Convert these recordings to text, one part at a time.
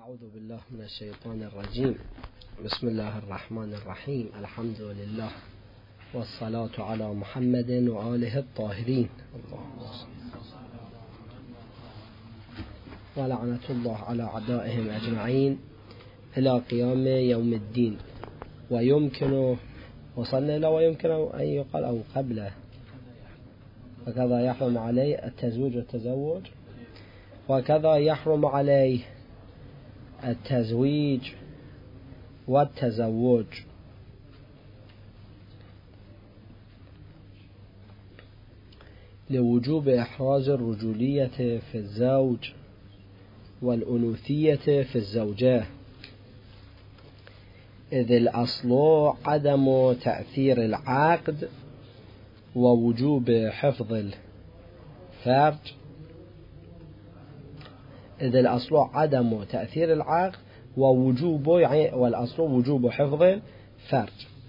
أعوذ بالله من الشيطان الرجيم. بسم الله الرحمن الرحيم. الحمد لله والصلاة على محمد وآله الطاهرين، ولعنة الله على أعدائهم أجمعين إلى قيام يوم الدين. ويمكن وصلنا إلى ويمكن أن يقال أو قبله وكذا يحرم عليه التزويج والتزوج، وكذا يحرم عليه التزويج والتزوج. لوجوب إحراز الرجولية في الزوج والأنوثية في الزوجة، إذ الأصل عدم تأثير العقد ووجوب حفظ الفرج. إذ الأصل عدم تأثير العقد ووجوب، يعني والأصل وجوب حفظ الفرج.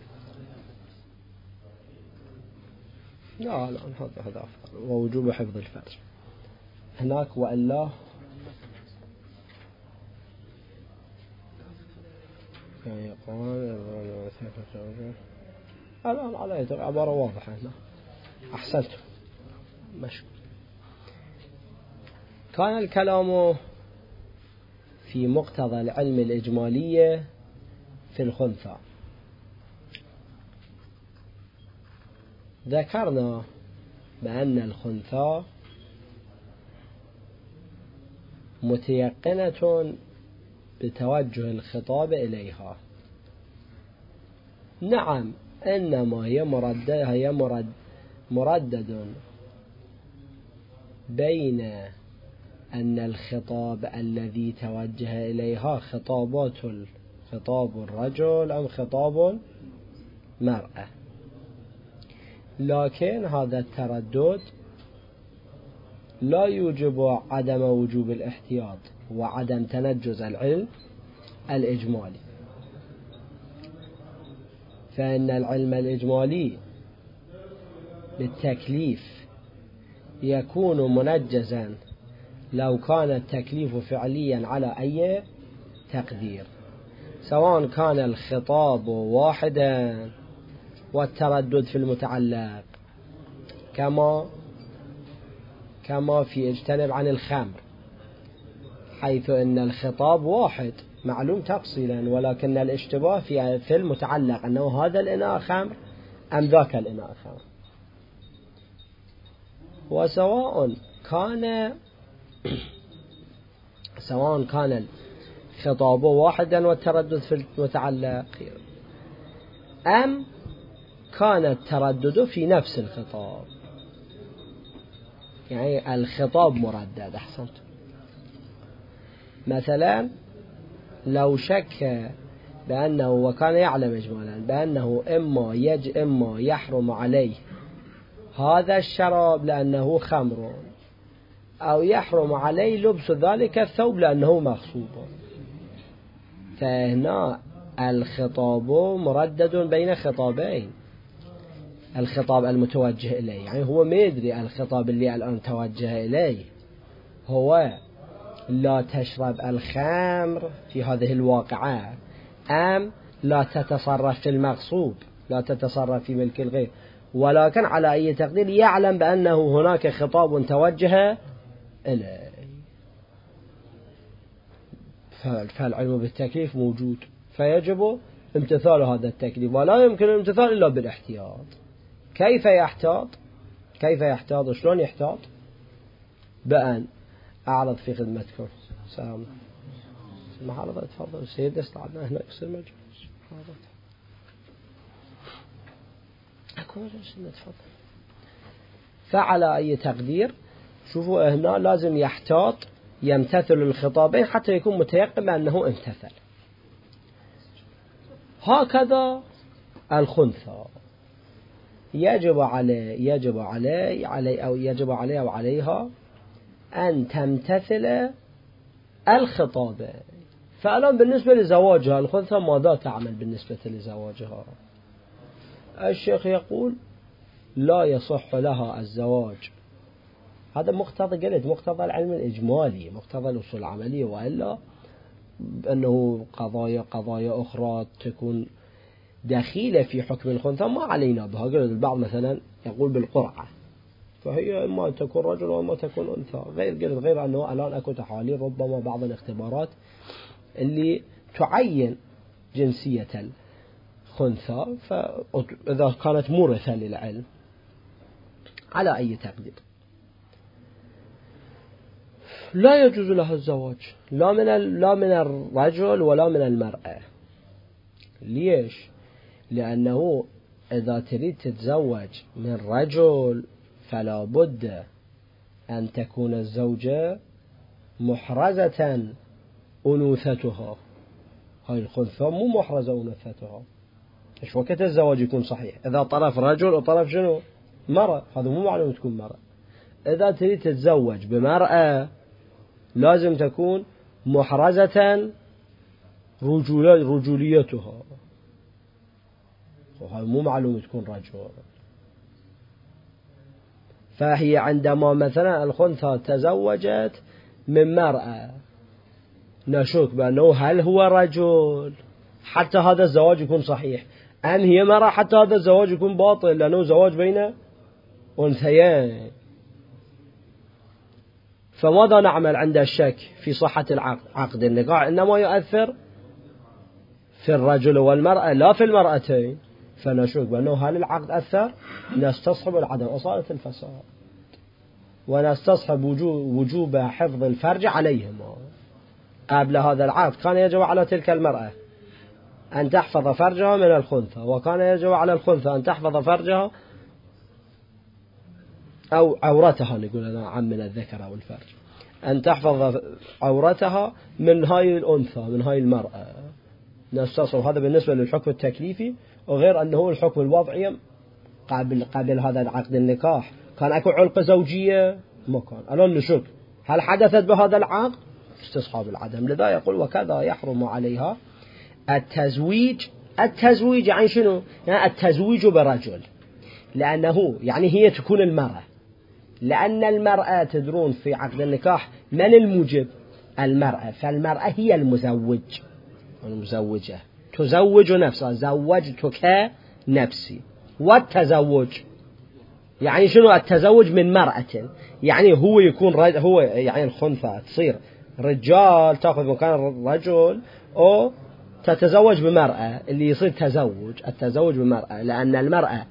لا هذا أفضل، ووجوب حفظ الفرج هناك. وإلا يعني قال الآن على عبارة واضحة هنا. أحسنت، مشكور. كان الكلام في مقتضى العلم الإجمالي في الخنثى. ذكرنا بأن الخنثى متيقنة بتوجه الخطاب إليها. نعم، إنما هي مردد بين أن الخطاب الذي توجه إليها خطاب الرجل أم خطاب المرأة، لكن هذا التردد لا يوجب عدم وجوب الاحتياط وعدم تنجز العلم الإجمالي. فإن العلم الإجمالي للتكليف يكون منجزا لو كان التكليف فعليا على أي تقدير، سواء كان الخطاب واحدا والتردد في المتعلق، كما في اجتنب عن الخمر، حيث أن الخطاب واحد معلوم تفصيلا، ولكن الاشتباه في المتعلق أنه هذا الإناء خمر أم ذاك الإناء خمر. وسواء كان الخطاب واحدا والتردد في المتعلق، أم كان التردد في نفس الخطاب، يعني الخطاب مردد. أحسنت. مثلا لو شك بأنه وكان يعلم إجمالا بأنه إما يحرم عليه هذا الشراب لأنه خمر، أو يحرم عليه لبس ذلك الثوب لأنه مغصوب، فهنا الخطاب مردد بين خطابين. الخطاب المتوجه إليه، يعني هو ما يدري الخطاب اللي الآن توجه إليه هو لا تشرب الخمر في هذه الواقعة، أم لا تتصرف في المغصوب، لا تتصرف في ملك الغير، ولكن على أي تقدير يعلم بأنه هناك خطاب توجه إليه. فالعلم بالتكليف موجود، فيجب امتثال هذا التكليف، ولا يمكن الامتثال إلا بالاحتياط. كيف يحتاط وشلون يحتاط؟ بأن أعرض في خدمتكم. سلام. المحاضرة تفضل السيد، استعدنا هنا يصير مجلس أكون مجلس تفضل. فعلى أي تقدير شوفوا هنا لازم يحتاط، يمتثل الخطابين حتى يكون متيقن أنه امتثل. هكذا الخنثى يجب عليه أو عليها أن تمتثل الخطاب. فالآن بالنسبة لزواجها الخنثى ماذا تعمل بالنسبة لزواجها؟ الشيخ يقول لا يصح لها الزواج. هذا مقتضى العلم الإجمالي، مقتضى الأصول العملية، وإلا أنه قضايا أخرى تكون دخيلة في حكم الخنثى ما علينا بها. البعض مثلا يقول بالقرعة، فهي إما تكون رجل وإما تكون أنثى، غير أنه الآن أكو تحاليل ربما بعض الاختبارات اللي تعين جنسية الخنثى، فإذا كانت مورثة للعلم على أي تقدير لا يجوز لها الزواج لا من الرجل ولا من المرأة. ليش؟ لأنه إذا تريد تتزوج من رجل فلا بد أن تكون الزوجة محرزة أنوثتها. هاي الخنثى مو محرزة أنوثتها. إيش وقت الزواج يكون صحيح؟ إذا طرف رجل وطرف شنو؟ مرأة، هذا مو معلوم تكون مرأة. إذا تريد تتزوج بمرأة لازم تكون محرزة رجوليتها، وهذا مو معلوم تكون رجل. فهي عندما مثلا الخنثى تزوجت من مرأة نشك بأنه هل هو رجل حتى هذا الزواج يكون صحيح، أم هي مرأة حتى هذا الزواج يكون باطل لأنه زواج بين أنثيين. فماذا نعمل عند الشك في صحة عقد النكاح؟ إنما يؤثر في الرجل والمرأة لا في المرأتين، فنشك بأنه هل العقد أثر، نستصحب العدم أصالة الفساد، ونستصحب وجوب حفظ الفرج عليهما. قبل هذا العقد كان يجب على تلك المرأة أن تحفظ فرجها من الخنثى، وكان يجب على الخنثى أن تحفظ فرجها أو عورتها، نقول أنا عم من الذكر أو الفرج، أن تحفظ عورتها من هاي الأنثى من هاي المرأة. نستصحب هذا بالنسبة للحكم التكليفي، وغير أنه الحكم الوضعي قبل هذا العقد النكاح كان أكو علقة زوجية ما كان. الآن نشك هل حدثت بهذا العقد، استصحاب العدم. لذا يقول وكذا يحرم عليها التزويج. التزويج يعني شنو؟ يعني التزويج برجل، لأنه يعني هي تكون المرأة، لأن المرأة تدرون في عقد النكاح من الموجب؟ المرأة، فالمرأة هي المزوجة تزوج نفسها، زوجتك نفسي. والتزوج يعني شنو؟ التزوج من مرأة، يعني هو يكون هو يعني الخنثى تصير رجال تأخذ مكان الرجل، أو تتزوج بمرأة اللي يصير التزوج بمرأة، لأن المرأة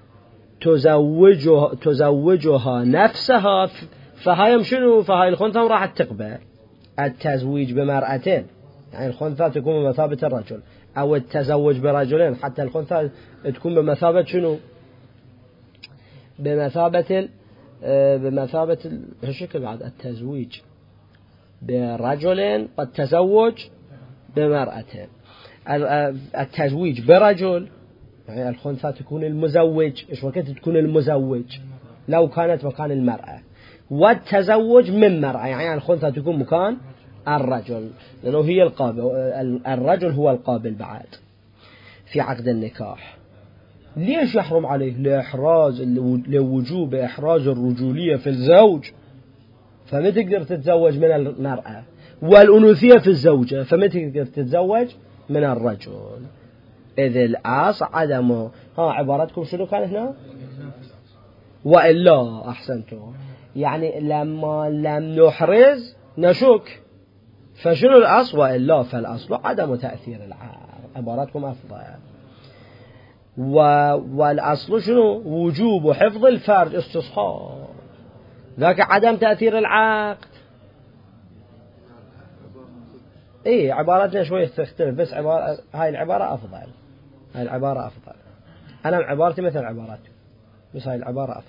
تزوجها نفسها، فهاي شنو؟ فهاي الخنثى راح تقبل التزويج بمرأتين، يعني الخنثى تكون بمثابة الرجل، أو التزوج برجلين حتى الخنثى تكون بمثابة شنو؟ بمثابة هالشكل. بعد التزويج برجلين والتزوج بمرأتين. التزويج برجل يعني الخنثى تكون المزوج، إيش وقت تكون المزوج لو كانت مكان المرأة. والتزوج من مرأة يعني الخنثى تكون مكان الرجل، لأنه هي القابل، الرجل هو القابل بعد في عقد النكاح. ليش يحرم عليه؟ لوجوب إحراز الرجولية في الزوج، فما تقدر تتزوج من المرأة، والأنوثية في الزوجة، فما تقدر تتزوج من الرجل. إذ الأصل عدمه. عبارتكم شنو كان هنا؟ وإلا أحسنتم، يعني لما لم نحرز نشك، فشنو الأصل؟ وإلا فالأصل عدم تأثير العقد. عبارتكم أفضل. والأصل شنو؟ وجوب حفظ الفرج، استصحاب، ذاك عدم تأثير العقد. إيه عبارتنا شوية تختلف، بس هاي العبارة أفضل. أنا عبارتي مثل عباراتي، بس هاي العبارة أفضل.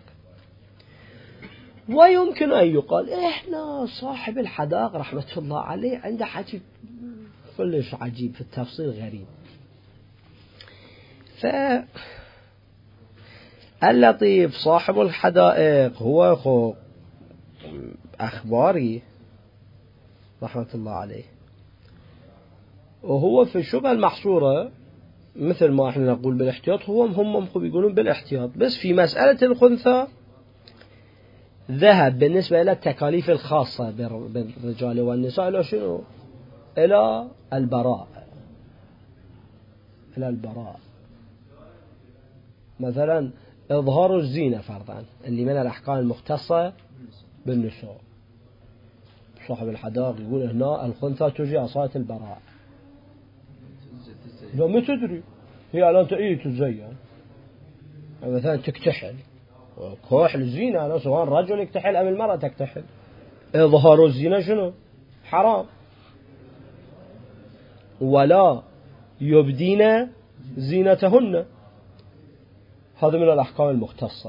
ويمكن أن يقال إحنا صاحب الحدائق رحمة الله عليه عنده حكي كلش عجيب في التفصيل غريب. فاللطيف صاحب الحدائق هو أخباري رحمة الله عليه، وهو في الشبهة المحصورة مثل ما احنا نقول بالاحتياط، هم يقولون بالاحتياط، بس في مسألة الخنثى ذهب بالنسبة إلى التكاليف الخاصة بالرجال والنساء إلى شنو؟ إلى البراء، إلى البراء. مثلا إظهار الزينة فرضا اللي من الأحكام المختصة بالنساء، صاحب الحدائق يقول هنا الخنثى تجي عصاية البراء. لو ما تدري هي الآن تأيي تزين، مثلا تكتحل، كحل الزينة أنا سواء الرجل يكتحل أم المرأة تكتحل، إظهار الزينة شنو؟ حرام. ولا يبدين زينتهن، هذا من الأحكام المختصة.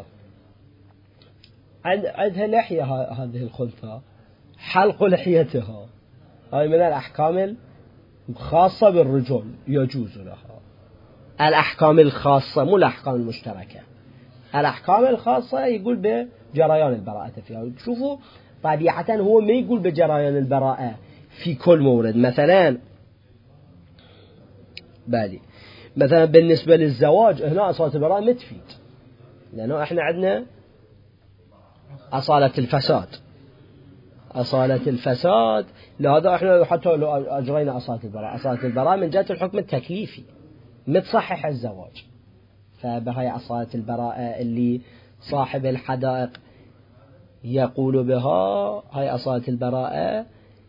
عندها لحية هذه الخنثى، حلق لحيتها، هذه من الأحكام الخاصة بالرجل يجوز لها. الأحكام الخاصة مو الأحكام المشتركة، الأحكام الخاصة يقول بجريان البراءة فيها. شوفوا طبيعة هو ما يقول بجريان البراءة في كل مورد. مثلا مثلا بالنسبة للزواج هنا أصالة البراءة ما تفيد، لأنه إحنا عندنا أصالة الفساد، أصالة الفساد. لهذا إحنا حتى لو أجرينا أصالة البراءة من جهة الحكم التكليفي متصحح الزواج، فبهاي أصالة البراءة اللي صاحب الحدائق يقول بها، هاي أصالة البراءة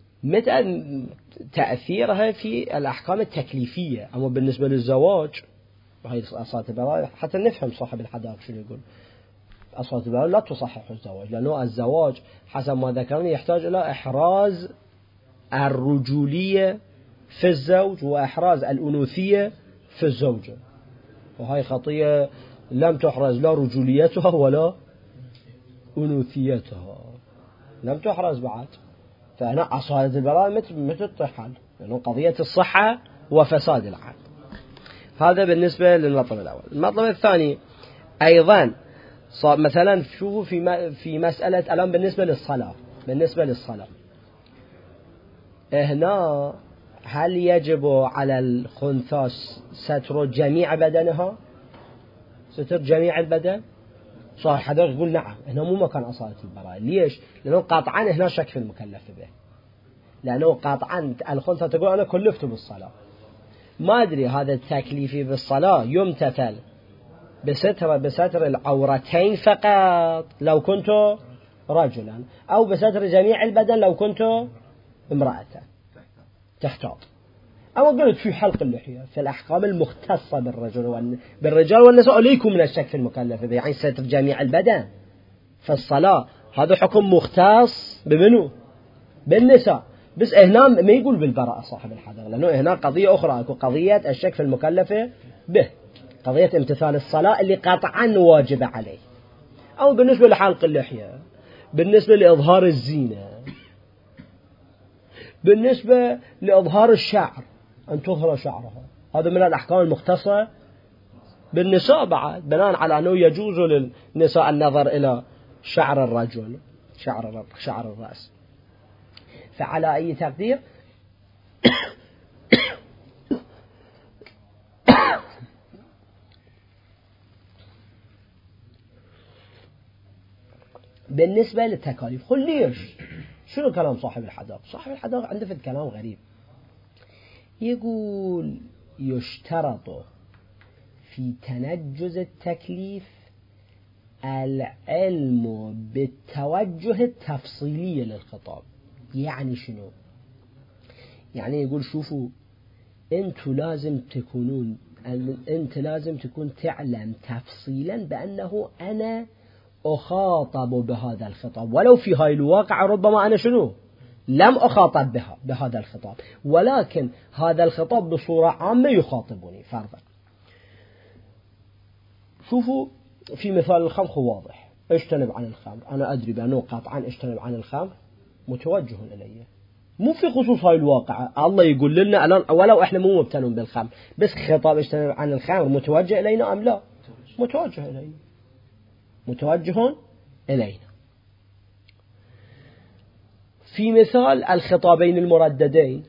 تأثيرها في الأحكام التكليفية. أما بالنسبة للزواج هاي أصالة البراءة حتى نفهم صاحب الحدائق شو يقول، أصالة البراءة لا تصحح الزواج، لأنه الزواج حسب ما ذكرنا يحتاج إلى إحراز الرجولية في الزوج وإحراز الأنوثية في الزوجة، وهي خطية لم تحرز لا رجوليتها ولا أنوثيتها، لم تحرز بعد. فهنا أصالة البراءة مثل الطحال، لأنه قضية الصحة وفساد العقل. هذا بالنسبة للمطلب الأول. المطلب الثاني أيضا مثلا شوفوا في مسألة الآن بالنسبة للصلاة هنا هل يجب على الخنثى ستر جميع بدنها، ستر جميع البدن؟ صار حدا يقول نعم، هنا مو مكان أصالة البراءة. ليش؟ لأنه قطعا هنا شك في المكلف به، لأنه قطعا الخنثى تقول أنا كلفت بالصلاة، ما أدري هذا التكليفي بالصلاة يمتثل بستر العورتين فقط لو كنت رجلا، أو بستر جميع البدن لو كنت امرأة تحتاط. أو قلت في حلق اللحية في الأحكام المختصة بالرجال والنساء ليكم من الشك في المكلف به، يعني ستر جميع البدن في الصلاة هذا حكم مختص بمنو؟ بالنساء. بس هنا ما يقول بالبراءة صاحب الحدائق، لأنه هنا قضية أخرى، قضية الشك في المكلف به، قضية امتثال الصلاة اللي قطعا واجب عليه. أو بالنسبة لحلق اللحية، بالنسبة لإظهار الزينة، بالنسبة لإظهار الشعر أن تظهر شعرها، هذا من الأحكام المختصة بالنساء بعد، بناء على أنه يجوز للنساء النظر إلى شعر الرجل، شعر الرأس. فعلى أي تقدير بالنسبة للتكاليف ليش؟ شنو كلام صاحب الحدائق؟ صاحب الحدائق عنده في الكلام غريب، يقول يشترط في تنجز التكليف العلم بالتوجه التفصيلي للخطاب. يعني شنو؟ يعني يقول شوفوا انت لازم تكون تعلم تفصيلا بأنه أنا أخاطب بهذا الخطاب، ولو في هاي الواقع ربما أنا شنو لم أخاطب بهذا الخطاب، ولكن هذا الخطاب بصورة عامة يخاطبني. فرضا شوفوا في مثال الخمر واضح، اجتنب عن الخمر، أنا أدري بأنه قطعا اجتنب عن الخمر متوجه إليه، مو في خصوص هاي الواقع. الله يقول لنا الآن ولو إحنا مو مبتلون بالخمر، بس خطاب اجتنب عن الخمر متوجه إلينا أم لا؟ متوجه إلينا، متوجه إلينا. في مثال الخطابين المرددين،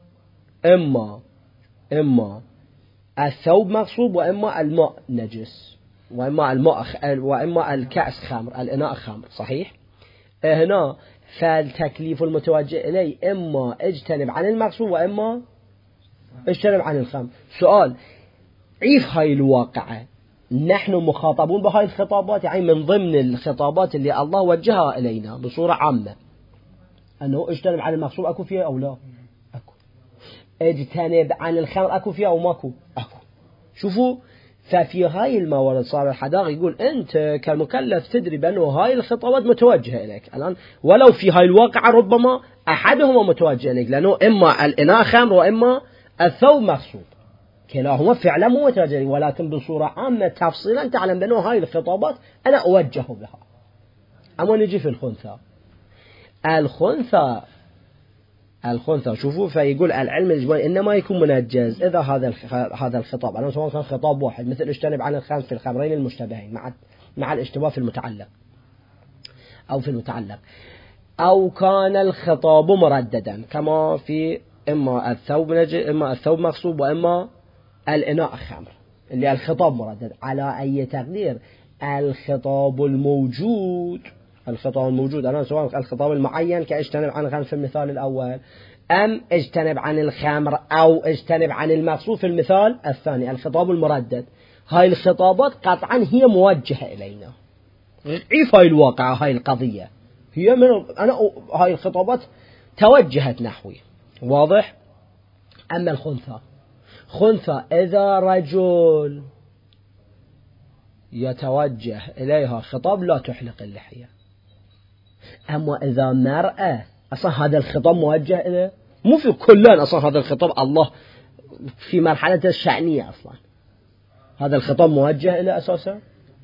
إما الثوب مغصوب، وإما الماء نجس، وإما الكأس خمر، الإناء خمر، صحيح؟ هنا فالتكليف المتوجه إليه إما اجتنب عن المغصوب وإما اجتنب عن الخمر. سؤال، عيف هاي الواقعة، نحن مخاطبون بهاي الخطابات، يعني من ضمن الخطابات اللي الله وجهها إلينا بصورة عامة أنه اجتنب عن المغصوب، أكو فيها أو لا؟ أكو. اجتنب عن الخمر، أكو فيها أو ماكو؟ أكو. شوفوا، ففي هاي الموارد صار الحداق يقول أنت كمكلف تدري بأنه هاي الخطابات متوجهة إليك الآن، ولو في هاي الواقعة ربما أحدهما متوجه إليك، لأنه إما الإناء خمر وإما الثوب مغصوب، كلاهما فعلا مو متوجه، ولكن بصورة عامة تفصيلا تعلم بأنه هاي الخطابات أنا أوجه بها. أما نجي في الخنثى شوفوا، فيقول العلم الإجمالي إنما يكون منجز إذا هذا الخطاب، أنا سواء كان خطاب واحد مثل اجتنب عن الخمر في الخمرين المشتبهين مع الاشتباه في المتعلق أو كان الخطاب مرددا كما في إما الثوب مغصوب وإما الإناء خمر، اللي الخطاب مردد على أي تقدير. الخطاب الموجود أنا سواء الخطاب المعين كاجتنب عن الخمر في المثال الأول، أم اجتنب عن الخمر أو اجتنب عن المغصوب في المثال الثاني، الخطاب المردد. هاي الخطابات قطعا هي موجهة إلينا، عيف هاي الواقعة، هاي القضية هي هاي الخطابات توجهت نحوي، واضح؟ أما الخنثى إذا رجل يتوجه إليها خطاب لا تحلق اللحية، أما إذا مرأة أصلا هذا الخطاب موجه إليه، مو في كلان أصلا هذا الخطاب الله في مرحلة الشأنية أصلا هذا الخطاب موجه إليه أساسا.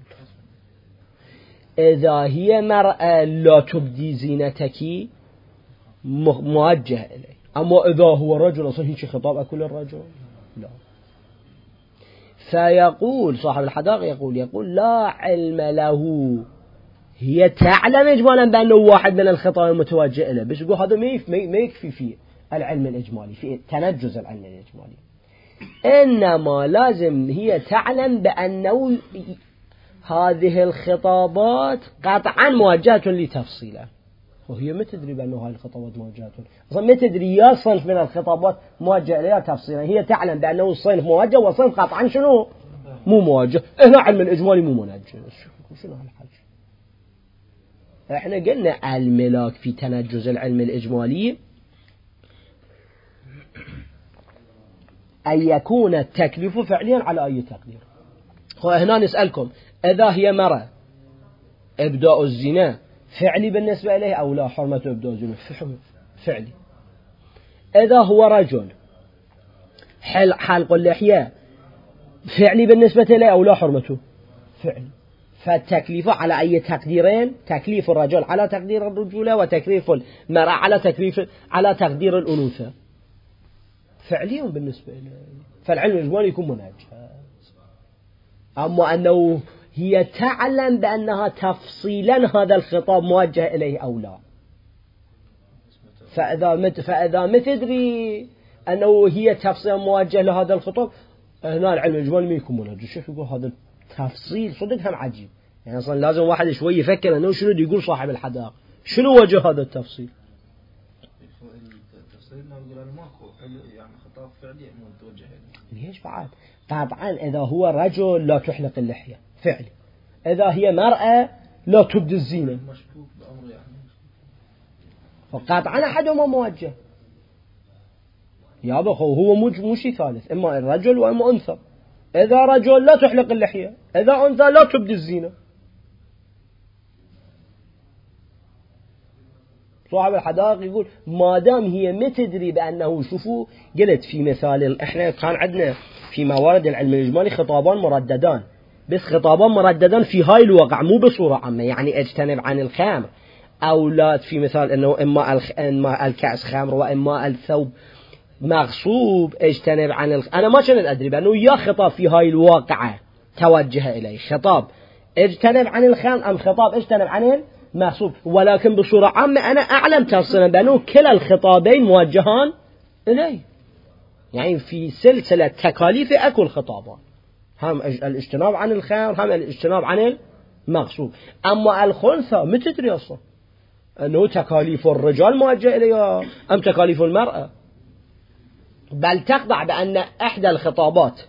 إذا هي مرأة لا تبدي زينتك موجه إليه، أما إذا هو رجل أصلا هيك خطاب أكل الرجل لا. فيقول صاحب الحداقة يقول لا علم له، هي تعلم إجمالا بأنه واحد من الخطاب المتوجه إليه، بس يقول هذا ما يكفي في العلم الإجمالي، في تنجز العلم الإجمالي، إنما لازم هي تعلم بأنه هذه الخطابات قطعا موجهة لتفصيله، وهي ما تدري بأنه هذه الخطابات موجهة، أصلا ما تدري يا صنف من الخطابات موجه إليها تفصيلا، هي تعلم بأنه الصنف موجه والصنف قطعا شنو مو موجه. هنا علم الإجمالي مو منجز، شنو هالحاجة؟ احنا قلنا الملاك في تنجز العلم الإجمالي أن يكون التكليف فعليا على أي تقدير. هنا نسألكم، إذا هي مرة إبداء الزنا فعلي بالنسبة إليه أو لا؟ حرمة إبداء الزنا فعلي. إذا هو رجل حلق اللحية فعلي بالنسبة إليه أو لا؟ حرمته فعلي. فالتكليف على أي تقديرين؟ تكليف الرجل على تقدير الرجولة، وتكليف المرأة على تقدير الأنوثة، فعليا بالنسبة إليه. فالعلم الإجمالي يكون منهج. أما أنه هي تعلم بأنها تفصيلا هذا الخطاب موجه إليه أو لا، فإذا ما تدري أنه هي تفصيلا موجه لهذا الخطاب، هنا العلم الإجمالي ما يكون منهج. شوف يقول هذا التفصيل صدق هم عجيب، يعني أصلا لازم واحد شوي يفكر أنه شنو يقول صاحب الحداقة، شنو وجه هذا التفصيل. التفصيل ما يقول أنا ماكو يعني خطاب فعلي متوجه ليش بعد؟ طبعا إذا هو رجل لا تحلق اللحية فعلي، إذا هي مرأة لا تبدي الزينة مشكوك بأمر يعني، فقطعا أحدهما موجه. يا بخو هو مو شيء ثالث، إما الرجل وإما أنثى. إذا رجل لا تحلق اللحية، إذا أنثى لا تبدي الزينة. صاحب الحدائق يقول ما دام هي ما تدري بأنه، شوفوا قلت في مثال احنا كان عندنا في موارد العلم الإجمالي خطابان مرددان، بس خطابان مرددان في هاي الواقع مو بصورة عامة، يعني اجتنب عن الخمر أو لا، في مثال أنه إما الكأس خمر وإما الثوب مغصوب اجتنب عن أنا ما كنت أدري بأنه يا خطاب في هاي الواقعة توجه إليه خطاب اجتنب عن الخمر أم خطاب اجتنب عن المغصوب، ولكن بصورة عامة أنا أعلم تفصيلا بأنه كلا الخطابين موجهان إليه، يعني في سلسلة تكاليف أكو الخطابان، هم الاجتناب عن الخمر هم الاجتناب عن المغصوب. أما الخنثى ما تدري أصلا، أنه تكاليف الرجال موجه إليها أم تكاليف المرأة، بل تخضع بأن إحدى الخطابات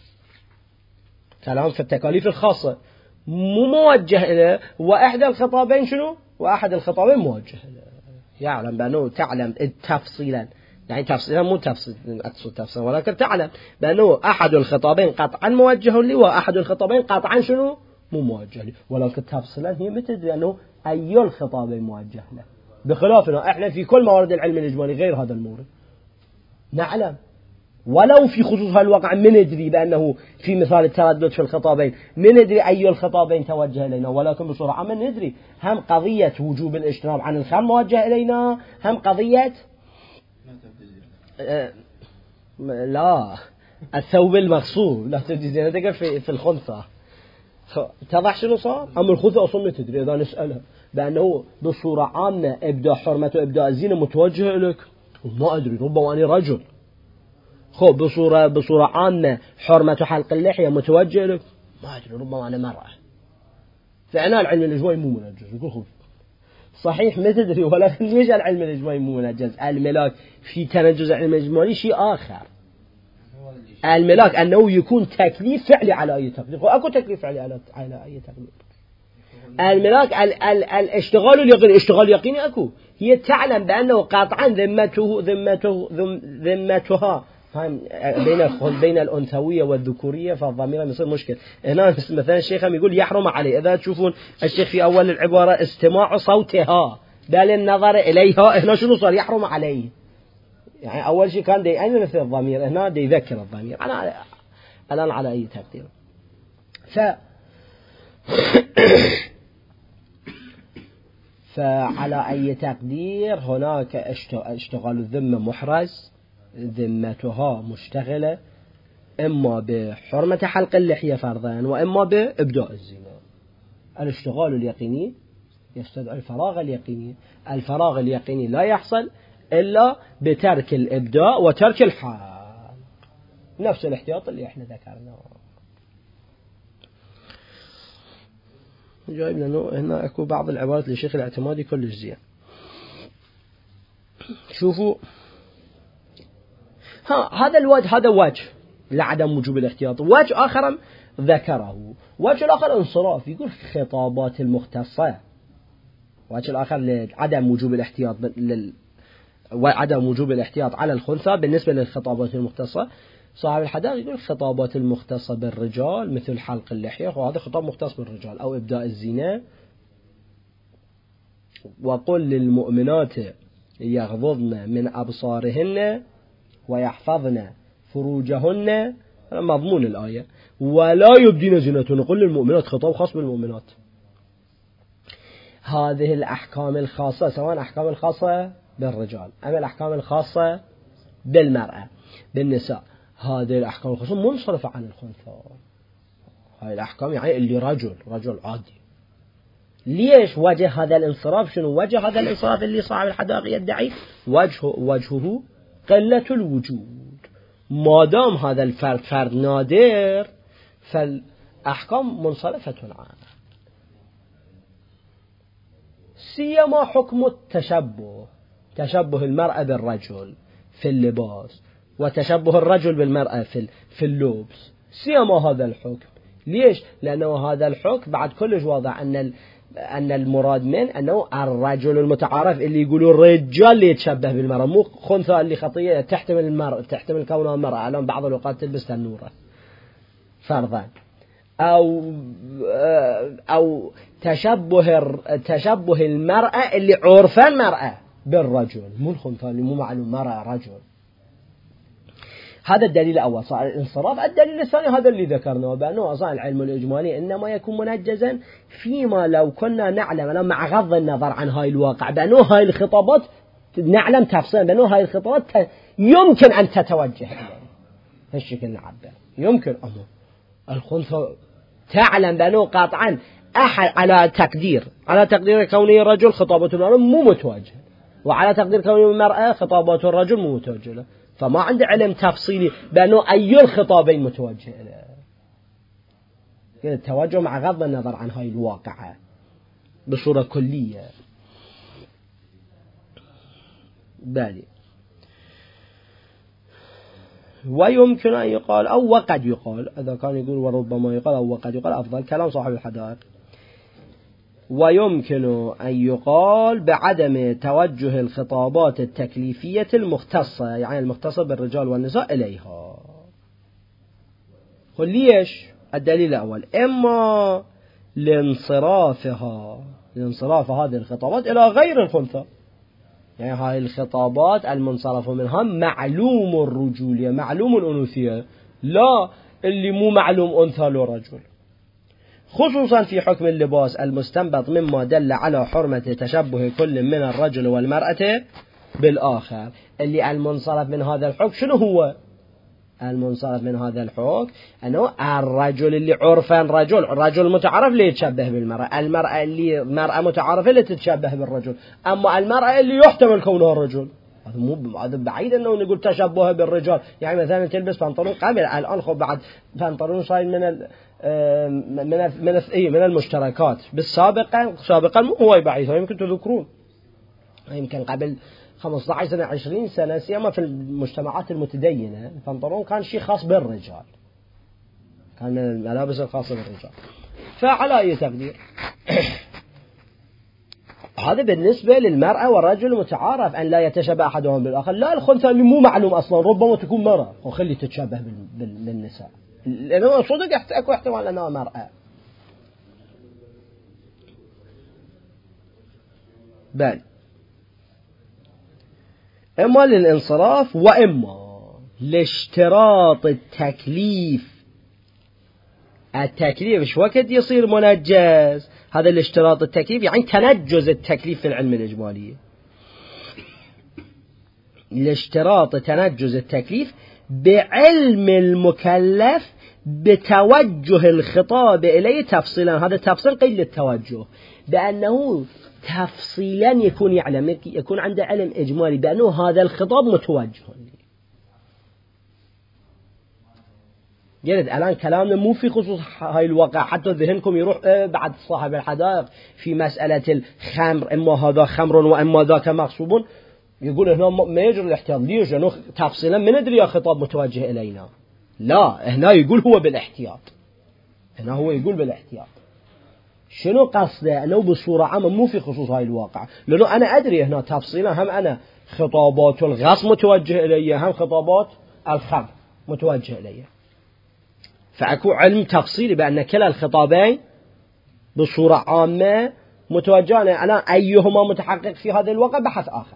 كلام في التكاليف الخاصة مو موجه إليه، وإحدى الخطابين شنو؟ وأحد الخطابين موجه إليه. يعلم بأنه تعلم تفصيلا، يعني تفصيلا مو تفصيل أقصد تفصيلا، ولكن تعلم بأنه أحد الخطابين قطعا موجه لي وأحد الخطابين قطعا شنو؟ مو موجه لي، ولكن تفصيلا هي مثل لأنه أي الخطابين موجه له، بخلافنا إحنا في كل موارد العلم الإجمالي غير هذا المورد نعلم، ولو في خصوص هالواقع من ندري بأنه في مثال التردد في الخطابين من ندري أي الخطابين توجه إلينا، ولكن بصورة عامة ندري هم قضية وجوب الاجتناب عن الخمر موجه إلينا، هم قضية لا الثوب المغصوب لا تبدي زينتك في الخنثى. تضح شنو صار؟ أما الخنثى أصلا تدري إذا نسألها بأنه بصورة عامة إبداء حرمة وإبداء الزينة متوجه إليك، وما أدري ربما أنا رجل. خب بصورة عامة حرمة حلق اللحية متوجه لك، ما أدري ربما أنا مرأة. فأنا العلم الإجمالي مو منجز، يقول خب صحيح ما تدري، ولكن ليش العلم الإجمالي مو منجز؟ الملاك في تنجز العلم الإجمالي شيء آخر. الملاك أنه يكون تكليف فعلي على أي تكليف، وأكو تكليف فعلي على أي تكليف. الملاك الاشتغال اليقيني، اشتغال يقيني أكو، هي تعلم بأنه قاطعا ذمتها بين الأنثوية والذكورية، فالضمير يصير مشكل. هنا مثلا الشيخ يقول يحرم عليه، إذا تشوفون الشيخ في أول العبارة استماع صوتها بل النظر إليها، هنا شنو صار؟ يحرم عليه. يعني أول شيء كان دي أين مثل الضمير، هنا دي يذكر الضمير. أنا الآن على أي تقدير فعلى أي تقدير هناك اشتغال الذمة محرز، ذمتها مشتغلة إما بحرمة حلق اللحية فرضا وإما بإبداء الزنا. الاشتغال اليقيني يستدعي الفراغ اليقيني، الفراغ اليقيني لا يحصل إلا بترك الإبداء وترك الحال، نفس الاحتياط اللي احنا ذكرناه. جايب لأنه هنا أكو بعض العبارات للشيخ الاعتمادي كلش زين. شوفوا هذا الوجه، هذا وجه لعدم وجوب الاحتياط. وجه آخر ذكره، وجه الآخر انصراف، يقول خطابات المختصة. وجه الآخر لعدم وجوب الاحتياط وعدم وجوب الاحتياط على الخنثى بالنسبة للخطابات المختصة. صاحب الحدائق يقول خطابات المختصة بالرجال مثل حلق اللحية، وهذا خطاب مختص بالرجال، أو إبداء الزنا. وقل للمؤمنات يغضضن من أبصارهن ويحفظن فروجهن، مضمون الآية، ولا يبدين زينتهن. قل للمؤمنات، خطاب خاص بالمؤمنات. هذه الأحكام الخاصة سواء أحكام الخاصة بالرجال أم الأحكام الخاصة بالمرأة بالنساء، هذه الأحكام الخاصة منصرفة عن الخنثى. هاي الأحكام يعني اللي رجل عادي. ليش وجه هذا الانصراف؟ شنو وجه هذا الانصراف اللي صاحب الحدائق يدعي؟ وجهه قلة الوجود. ما دام هذا الفرد فرد نادر فالأحكام منصرفة عنه. سيما حكم التشبه، تشبه المرأة بالرجل في اللباس وتشبه الرجل بالمرأة في اللبس، سيما هذا الحكم. ليش؟ لأنه هذا الحكم بعد كلش واضح أن المراد من أنه الرجل المتعارف اللي يقولوا الرجال اللي يتشبه بالمرأة، مو خنثى اللي خطية تحتمل المرأة، تحتمل كونها مرأة، على بعض الأوقات تلبس تنورة فرضا، أو تشبه المرأة اللي عرفا مرأة بالرجل، مو الخنثى اللي مو معلوم مرأة رجل. هذا الدليل الأول صار الانصراف. الدليل الثاني هذا اللي ذكرناه بأنه أصلا العلم الإجمالي إنما يكون منجزا فيما لو كنا نعلم مع غض النظر عن هاي الواقع بأنه هاي الخطابات نعلم تفصيلا بأنه هاي الخطابات يمكن أن تتوجه إليه هالشكل نعبر. يمكن أمر الخنثى تعلم بأنه قاطعا أحد على تقدير كونه رجل خطابة المرأة مو متوجه، وعلى تقدير كونه المرأة خطابات الرجل مو متوجه، فما عنده علم تفصيلي بأنه أي الخطابين متوجه إليه. التوجه مع غض النظر عن هاي الواقعة بصورة كلية. بالي. ويمكن أن يقال أو وقد يقال، إذا كان يقول وربما يقال أو وقد يقال أفضل، كلام صاحب الحدائق. ويمكن أن يقال بعدم توجه الخطابات التكليفية المختصة، يعني المختصة بالرجال والنساء إليها. قل ليش؟ الدليل الأول إما لانصراف هذه الخطابات إلى غير الخنثى، يعني هذه الخطابات المنصرف منها معلوم الرجولية معلوم الأنوثية، لا اللي مو معلوم أنثى له رجل، خصوصا في حكم اللباس المستنبط مما دل على حرمة تشبه كل من الرجل والمرأة بالآخر. اللي المنصرف من هذا الحكم شنو هو؟ المنصرف من هذا الحكم أنه الرجل اللي عرفا رجل متعارف اللي يتشبه بالمرأة، المرأة اللي مرأة متعارفة اللي تتشبه بالرجل، أما المرأة اللي يحتمل كونها الرجل هذا بعيد أنه نقول تشبه بالرجال. يعني مثلا تلبس بنطلون قبل الآن خب بعد بنطلون صاير من المشتركات، سابقا مو هو بعيد، يمكن تذكرون يمكن قبل 15 سنة 20 سنة سيما في المجتمعات المتدينة البنطلون كان شيء خاص بالرجال، كان من الملابس الخاصة بالرجال. فعلى أي تقدير هذا بالنسبة للمرأة والرجل متعارف أن لا يتشبه أحدهم بالآخر. لا الخنثى اللي مو معلوم أصلا ربما تكون مرأة وخلي تتشبه بالنساء، لأنه صدق أكو احتمال أنها مرأة. بل إما للانصراف وإما لاشتراط التكليف. التكليف إيش وقت يصير منجز؟ هذا الاشتراط التكليف يعني تنجز التكليف في العلم الإجمالي، الاشتراط تنجز التكليف بعلم المكلف بتوجه الخطاب إليه تفصيلا. هذا تفصيل قيد للتوجه، بأنه تفصيلا يكون يعلم، يكون عنده علم إجمالي بأنه هذا الخطاب متوجه. جلد الآن كلامنا مو في خصوص هاي الواقع، حتى ذهنكم يروح بعد صاحب الحدائق في مسألة الخمر، إما هذا خمر وإما ذاك مغصوب، يقول هنا ما يجري الاحتياط. ليش؟ لأنه تفصيلا من ندري يا خطاب متوجه إلينا. لا هنا يقول هو بالاحتياط، هنا هو يقول بالاحتياط. شنو قصده؟ أنه بصورة عامة مو في خصوص هاي الواقع، لأنه أنا أدري هنا تفصيلا هم أنا خطابات الغص متوجه إلي، هم خطابات الخمر متوجه إلي، فأكو علم تفصيلي بأن كلا الخطابين بصورة عامة متوجهان، أنا أيهما متحقق في هذا الواقع بحث آخر.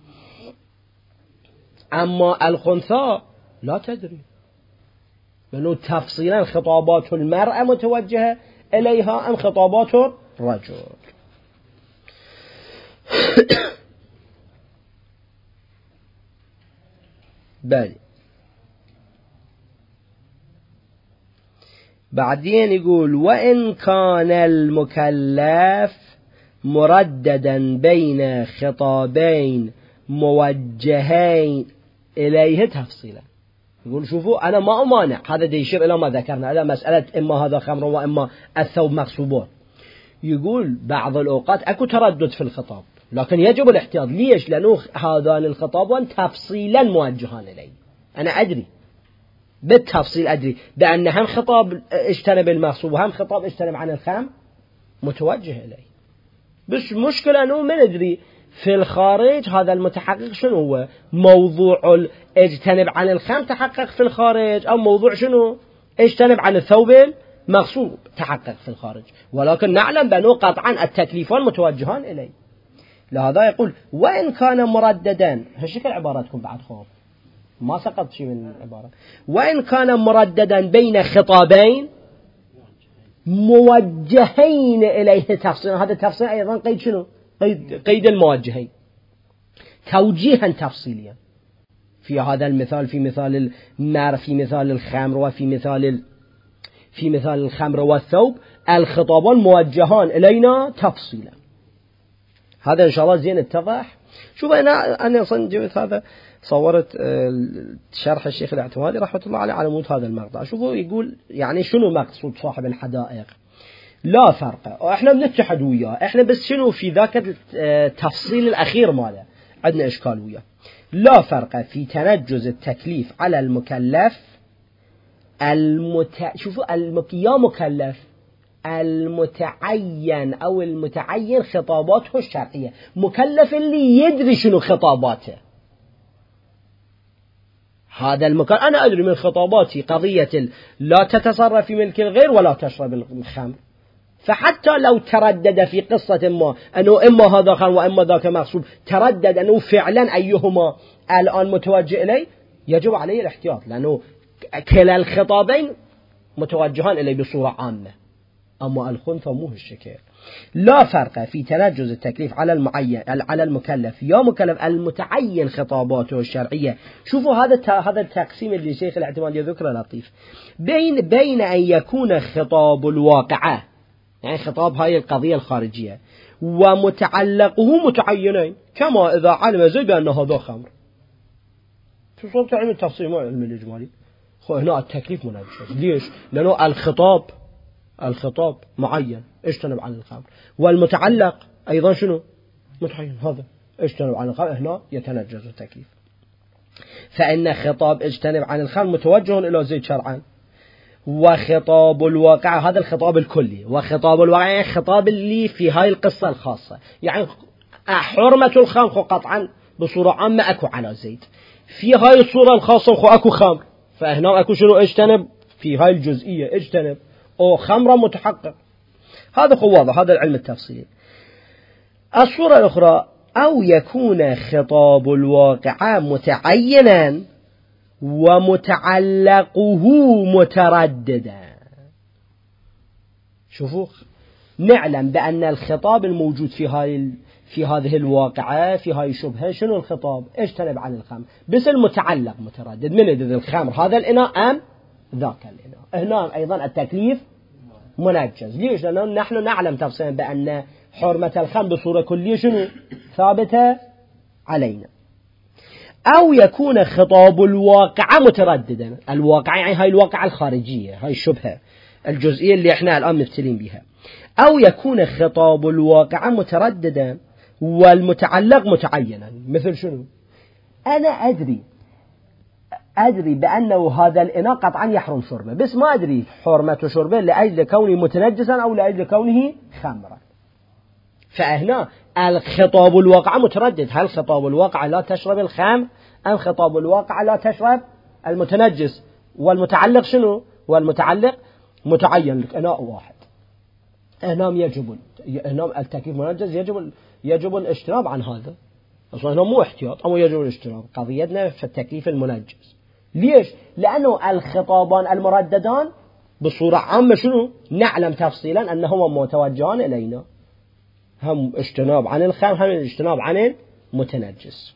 أما الخنثى لا تدري، لأنه تفصيلا خطابات المرأة متوجهة إليها أم خطابات الرجل. بالي. بعدين يقول وإن كان المكلف مرددا بين خطابين موجهين إليه تفصيلا. يقول شوفوا أنا ما أمانع، هذا دي يشير إلى ما ذكرنا إلى مسألة إما هذا خمر وإما الثوب مغصوبون. يقول بعض الأوقات أكو تردد في الخطاب، لكن يجب الاحتياط. ليش؟ لأنه هذان الخطابان تفصيلا موجهان إليه، أنا أدري بالتفصيل، أدري بأن هم خطاب اجتنب المغصوب وهم خطاب اجتنب عن الخام متوجه إليه. بس مشكلة أنه ما ندري في الخارج هذا المتحقق شنو هو، موضوع اجتنب عن الخام تحقق في الخارج، أو موضوع شنو اجتنب عن الثوب المغصوب تحقق في الخارج، ولكن نعلم بأنه قطعا التكليفان متوجهان إليه. لهذا يقول وإن كان مرددا، هالشكل عبارتكم بعد خوف ما سقط شيء من العبارة، وإن كان مرددا بين خطابين موجهين إليه تفصيلا. هذا التفصيل أيضا قيد شنو؟ قيد الموجهين، توجيها تفصيليا. في هذا المثال، في مثال النار، في مثال الخمر، وفي مثال الخمر والثوب، الخطابان موجهان إلينا تفصيلا. هذا إن شاء الله زين اتضح. شوف أنا أصلا جبت هذا، صورت شرح الشيخ الاعتمادي رحمة الله عليه على مود هذا المقطع. شوفوا يقول يعني شنو مقصود صاحب الحدائق. لا فرق، احنا بنتحد وياه، احنا بس شنو في ذاك التفصيل الأخير ماله عندنا إشكال وياه. لا فرق في تنجز التكليف على المكلف شوفوا يا مكلف المتعين أو المتعين خطاباته الشرعية، مكلف اللي يدري شنو خطاباته. هذا المكان أنا أدري من خطاباتي قضية لا تتصرف في ملك الغير ولا تشرب الخمر، فحتى لو تردد في قصة ما أنه إما هذا خمر وإما ذاك مغصوب، تردد أنه فعلا أيهما الآن متوجه إليه، يجب عليه الاحتياط، لأنه كلا الخطابين متوجهان إليه بصورة عامة. أما الخنثى مو هالشكل. لا فرق في تنجز التكليف على المكلف يا مكلف المتعين خطاباته الشرعية. شوفوا هذا التقسيم اللي شيخ الاعتماد يذكره لطيف، بين أن يكون خطاب الواقعة يعني خطاب هاي القضية الخارجية ومتعلقه متعينين، كما إذا علم زيد بأن هذا خمر. شو صوت علم التفصيل مو علم الإجمالي. هنا التكليف منجز. ليش؟ لأنه الخطاب معين اجتنب عن الخمر، والمتعلق أيضا شنو متعين، هذا اجتنب عن الخمر، هنا يتنجز التكليف. فإن خطاب اجتنب عن الخمر متوجه إلى زيد شرعا، وخطاب الواقع هذا الخطاب الكلي، وخطاب الواقع يعني الخطاب اللي في هاي القصة الخاصة، يعني حرمة الخمر قطعا بصورة عامة أكو على زيد، في هاي الصورة الخاصة أكو خمر، فهنا أكو شنو اجتنب في هاي الجزئية، اجتنب أو خمرة متحقق. هذا واضح، هذا العلم التفصيلي. الصورة الأخرى أو يكون خطاب الواقع متعينا ومتعلقه مترددا. شوفوا نعلم بأن الخطاب الموجود في هذه الواقعة في هاي الشبهة شنو الخطاب؟ اجتنب عن الخمر، بس المتعلق متردد من يدد الخمر هذا الإناء أم ذاك الإناء. هنا أيضا التكليف منجز. ليش؟ لأنه نحن نعلم تفصيلا بأن حرمة الخمر بصورة كلية شنو ثابتة علينا. أو يكون خطاب الواقع مترددا، الواقع يعني هاي الواقع الخارجية، هاي الشبهة الجزئية اللي احنا الآن مبتلين بها. أو يكون خطاب الواقع مترددا والمتعلق متعينا، مثل شنو؟ أنا أدري بأنه هذا الإناء قطعا يحرم شربه، بس ما أدري حرمة شربه لأجل كونه متنجسا أو لأجل كونه خمرا. فهنا الخطاب الواقع متردد، هل خطاب الواقع لا تشرب الخمر أم خطاب الواقع لا تشرب المتنجس؟ والمتعلق شنو؟ والمتعلق متعين لك إناء واحد. هنا هنا التكليف منجز، يجب الاجتناب عن هذا. أصلا هنا مو احتياط، أو يجب الاجتناب. قضيتنا في التكليف المنجز. ليش؟ لأنه الخطابان المرددان بصورة عامة شنو؟ نعلم تفصيلا أنهما متوجهان إلينا، هم اجتناب عن الخمر هم اجتناب عن المتنجس.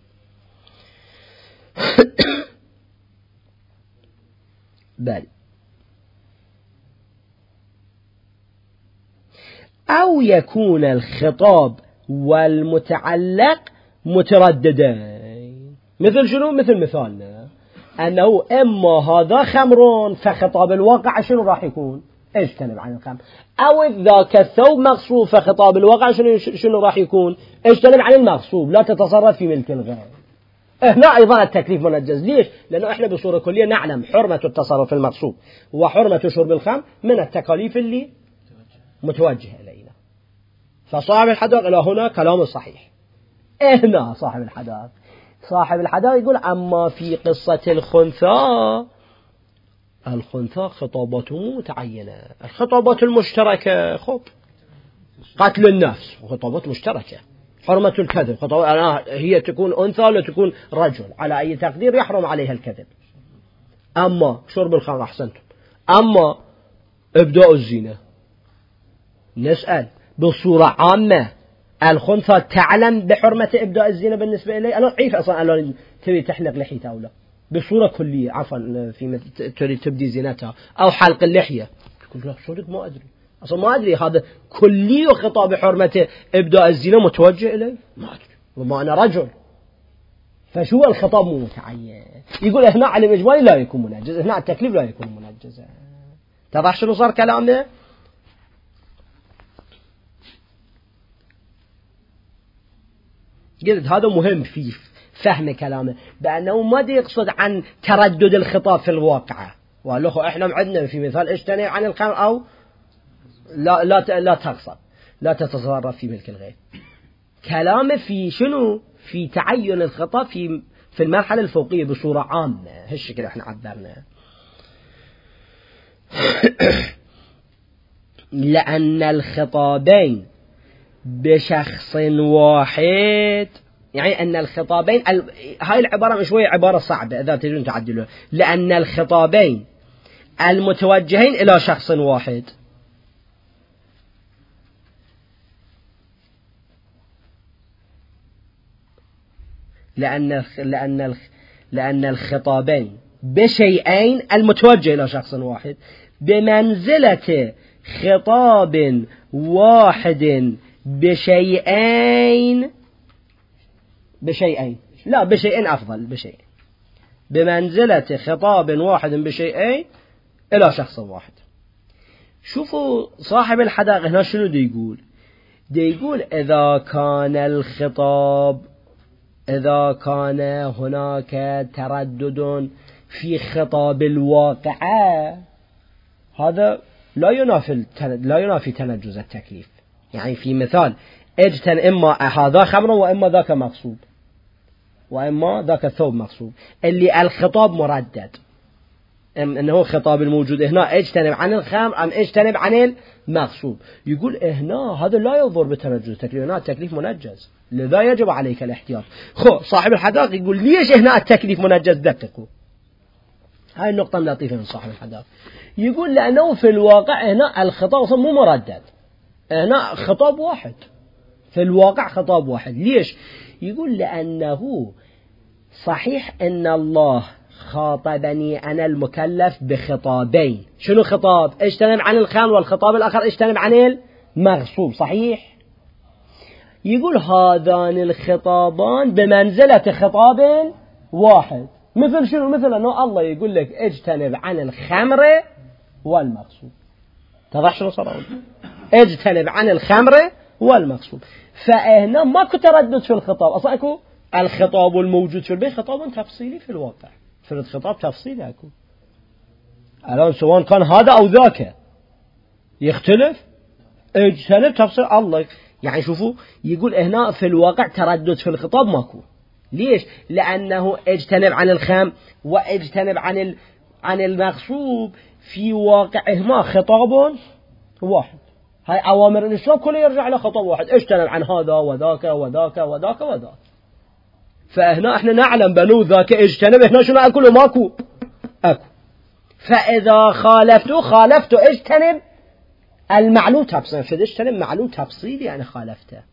بل أو يكون الخطاب والمتعلق مترددين، مثل شنو؟ مثل مثالنا أنه إما هذا خمر فخطاب الواقع شنو راح يكون؟ اجتنب عن الخمر، أو ذاك الثوب مغصوب فخطاب الواقع شنو راح يكون؟ اجتنب عن المغصوب، لا تتصرف في ملك الغير. هنا أيضا التكليف منجز. ليش؟ لأنه إحنا بصورة كلية نعلم حرمة التصرف في المغصوب وحرمة شرب الخمر من التكاليف اللي متوجه إلينا. فصاحب الحدائق إلى هنا كلام صحيح. هنا صاحب الحدائق يقول أما في قصة الخنثى خطاباته متعينة، الخطابات المشتركة قتل النفس خطابات مشتركة، حرمة الكذب هي تكون أنثى ولا تكون رجل، على أي تقدير يحرم عليها الكذب. أما شرب الخمر أحسنتم، أما إبداء الزينة نسأل بصورة عامة الخنثى تعلم بحرمة إبداء الزينة بالنسبة إليه؟ أنا ضعيف أصلا أنا تبي تحلق لحيتها أو لا بصورة كلية، عفوا في تريد تبدي زينتها أو حلق اللحية، تقول لا صدق ما أدري، أصلا ما أدري هذا كلي خطاب حرمة إبداء الزينة متوجه إليه، ما أدري وما أنا رجل. فشو الخطاب مو متعين؟ يقول هنا على الإجمالي لا يكون منجز، هنا التكليف لا يكون منجزا. تضح شنو صار كلامنا؟ قلت هذا مهم فهم كلامه بأنه ما دي يقصد عن تردد الخطاب في الواقع، وقال له احنا عندنا في مثال اجتنب عن الخمر أو لا تغصب، لا تتصرف في ملك الغير. كلامه في شنو؟ في تعين الخطاب في المرحلة الفوقية بصورة عامة، هالشكل احنا عبرنا. لأن الخطابين بشخص واحد، يعني أن الخطابين، هاي العبارة شوية عبارة صعبة إذا تريدون تعدلوها. لأن الخطابين المتوجهين إلى شخص واحد، لأن الخطابين بشيئين المتوجه إلى شخص واحد بمنزلة خطاب واحد بشيئين لا بشيئين أفضل، بشيئين بمنزلة خطاب واحد بشيئين إلى شخص واحد. شوفوا صاحب الحدائق هنا شنو دي يقول إذا كان هناك تردد في خطاب الواقع، هذا لا ينافي تنجز التكليف. يعني في مثال اجتن إما هذا خمر وإما ذاك مغصوب وإما ذاك الثوب مغصوب، اللي الخطاب مردد، إنه خطاب الموجود هنا اجتنب عن الخمر أم اجتنب عن المغصوب. يقول هنا هذا لا يضر بتنجز التكليف، هنا التكليف منجز، لذا يجب عليك الاحتياط. صاحب الحدائق يقول ليش هنا التكليف منجز؟ دققوا هاي النقطة لطيفة من صاحب الحدائق. يقول لأنه في الواقع هنا الخطاب أصلا مو مردد، هنا خطاب واحد في الواقع، خطاب واحد. ليش؟ يقول لأنه صحيح أن الله خاطبني أنا المكلف بخطابين. شنو خطاب؟ اجتنب عن الخمر، والخطاب الآخر اجتنب عن المغصوب، صحيح؟ يقول هذان الخطابان بمنزلة خطاب واحد. مثل شنو؟ مثل أنه الله يقول لك اجتنب عن الخمر والمغصوب. تضح شنو صار؟ اجتنب عن الخمر والمغصوب. فهنا ماكو تردد في الخطاب، أصلا أكو الخطاب الموجود في البيت خطاب تفصيلي في الواقع، فرد خطاب تفصيلي أكو. الآن سواء كان هذا أو ذاك يختلف، اجتنب تفصيل الله. يعني شوفوا يقول هنا في الواقع تردد في الخطاب ماكو. ليش؟ لأنه اجتنب عن الخام واجتنب عن المغصوب في واقعهما خطاب واحد. هاي أوامر الإسلام كله يرجع إلى خطاب واحد، اجتنب عن هذا وذاك وذاك وذاك وذاك. فهنا احنا نعلم بنو ذاك اجتنب، هنا شنو أكل ماكو أكو. فإذا خالفته اجتنب المعلوم تفصيل، فإذا اجتنب معلوم تفصيل يعني خالفته.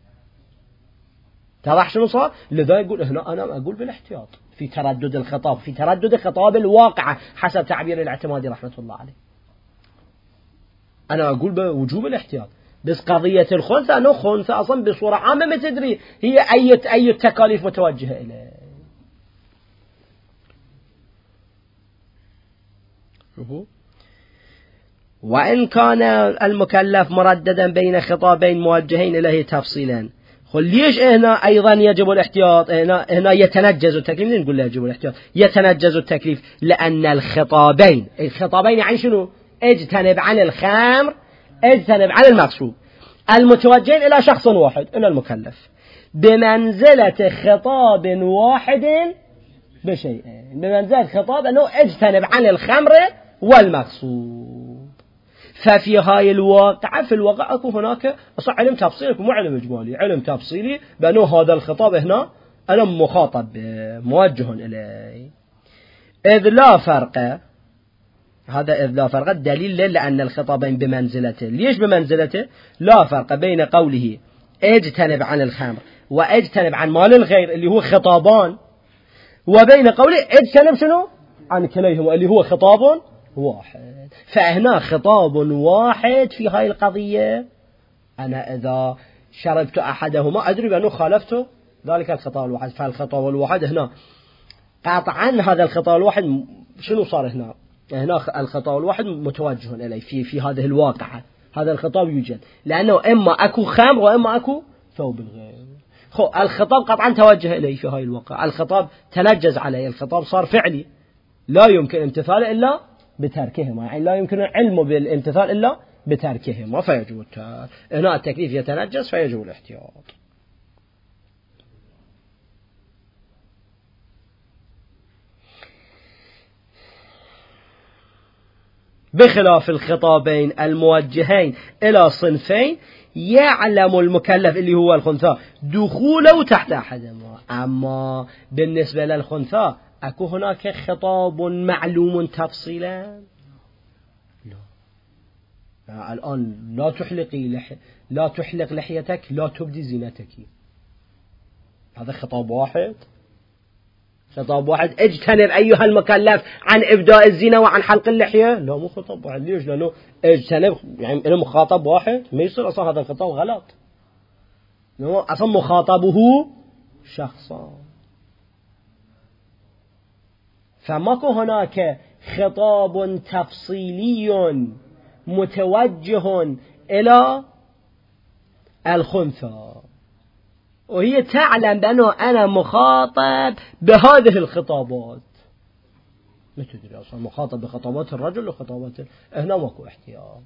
تضح شنو صار؟ لذا يقول هنا أنا أقول بالاحتياط في تردد الخطاب، في تردد خطاب الواقع حسب تعبير الاعتمادي رحمة الله عليه. أنا أقول بوجوب الاحتياط. بس قضية الخنثى أنه خنثى أصلا بصورة عامة ما تدري هي أي تكاليف متوجهة إليه. وإن كان المكلف مرددا بين خطابين موجهين إليه تفصيلا، ليش هنا أيضا يجب الاحتياط؟ هنا يتنجز التكليف. نقول له يجب الاحتياط، يتنجز التكليف لأن الخطابين يعني شنو؟ اجتنب عن الخمر، اجتنب عن المغصوب، المتوجهين إلى شخص واحد إلى المكلف بمنزلة خطاب واحد بشيئين، بمنزلة خطاب أنه اجتنب عن الخمر والمغصوب. ففي هاي الواقع في الواقع أكو هناك أصلا علم تفصيلي، مو علم إجمالي، علم تفصيلي بأنه هذا الخطاب هنا أنا مخاطب موجه إليه. إذ لا فرق، هذا إذ لا فرق الدليل لأن الخطابين بمنزلته. ليش بمنزلته؟ لا فرق بين قوله اجتنب عن الخمر واجتنب عن مال الغير اللي هو خطابان، وبين قوله اجتنب شنو؟ عن كليهما اللي هو خطاب واحد. فهنا خطاب واحد في هاي القضية. أنا إذا شربت أحدهما أدري بأنه خالفت ذلك الخطاب الواحد، فالخطاب الواحد هنا قطعا هذا الخطاب الواحد شنو صار هنا؟ هنا الخطاب الواحد متوجه إليه في هذه الواقعة، هذا الخطاب يوجد لأنه إما أكو خمر وإما أكو ثوب الغير. الخطاب قطعا توجه إليه في هاي الواقع، الخطاب تنجز عليه، الخطاب صار فعلي لا يمكن امتثاله إلا بتركهما، يعني لا يمكن علمه بالامتثال إلا بتركهما، فيجب هنا التكليف يتنجس فيجب الاحتياط. بخلاف الخطابين الموجهين إلى صنفين يعلم المكلف اللي هو الخنثى دخوله تحت أحدهما. أما بالنسبة للخنثى أكو هناك خطاب معلوم تفصيلا؟ لا. الآن لا تحلق لحيتك، لا تبدي زينتك، هذا خطاب واحد. خطاب واحد اجتنب أيها المكلف عن إبداء الزينة وعن حلق اللحية. لا مو خطاب واحد. ليش؟ لأنه اجتنب يعني إنه مخاطب واحد، ما يصير أصلا هذا الخطاب غلط، لأنه أصلا مخاطبه شخصا. فماكو هناك خطاب تفصيلي متوجه إلى الخنثى، وهي تعلم بأنه أنا مخاطب بهذه الخطابات، ما تدري أصلا مخاطب بخطابات الرجل وخطابات هنا ماكو احتياط.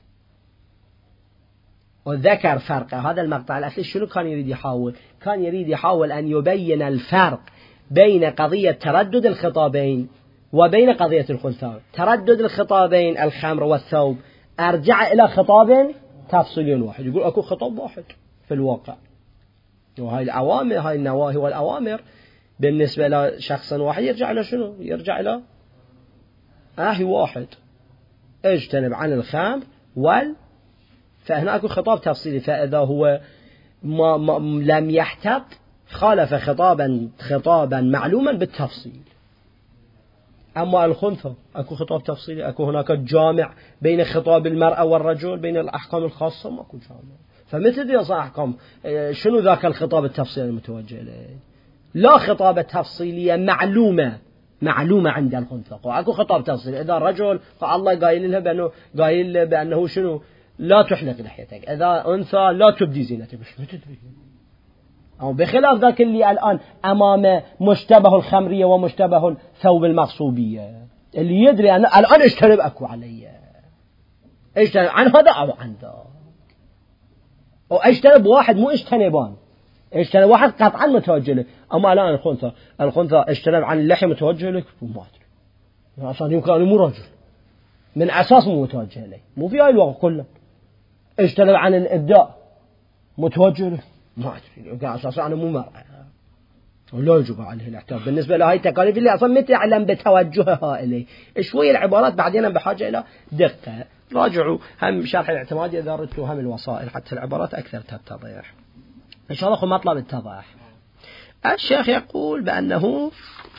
وذكر فرق هذا المقطع الأصلي. شنو كان يريد يحاول؟ كان يريد يحاول أن يبين الفرق بين قضية تردد الخطابين وبين قضية الخنثى. تردد الخطابين الخمر والثوب أرجع إلى خطاب تفصيلي واحد، يقول أكو خطاب واحد في الواقع، وهاي الأوامر، هاي النواهي والأوامر بالنسبة لشخص واحد يرجع إلى شنو؟ يرجع إلى واحد، اجتنب عن الخمر فهنا أكو خطاب تفصيلي. فإذا هو ما لم يحتط خالف خطابا معلوما بالتفصيل. أما الخنثى أكو خطاب تفصيلي، أكو هناك جامع بين خطاب المرأة والرجل، بين الأحكام الخاصة ماكو جامع. فمثل ذي أحكام شنو ذاك الخطاب التفصيلي المتوجه إليه؟ لا خطاب تفصيلية معلومة عند الخنثى. أكو خطاب تفصيلي، إذا الرجل فالله قايل بأنه شنو؟ لا تحلق لحيتك، إذا أنثى لا تبدي زينتك، مش تدري. أو بخلاف ذاك اللي الآن أمام مشتبه الخمرية ومشتبه الثوب المغصوبية، اللي يدري أن الآن اجتنب أكو علي، اجتنب عن هذا أو عن ذا، أو اجتنب واحد مو اجتنبان، اجتنب واحد قطعا متوجه له. أما الآن الخنثى اجتنب عن اللحية متوجه لك، ما أدري أصلا يمكن أنه مو رجل من أساس مو متوجه له، مو في هاي الوقت كله. اجتنب عن الإبداء متوجه له، ما أدري يمكن أساسا أنا مو مرأة، ولا يجب عليه الاحتياط بالنسبة لهاي التكاليف اللي أصلا ما تعلم بتوجهها إليه. شوية العبارات بعدين بحاجة إلى دقة. راجعوا هم شرح الاعتماد إذا ردتوا هم الوسائل حتى العبارات أكثر تتضح إن شاء الله. مطلب التضح. الشيخ يقول بأنه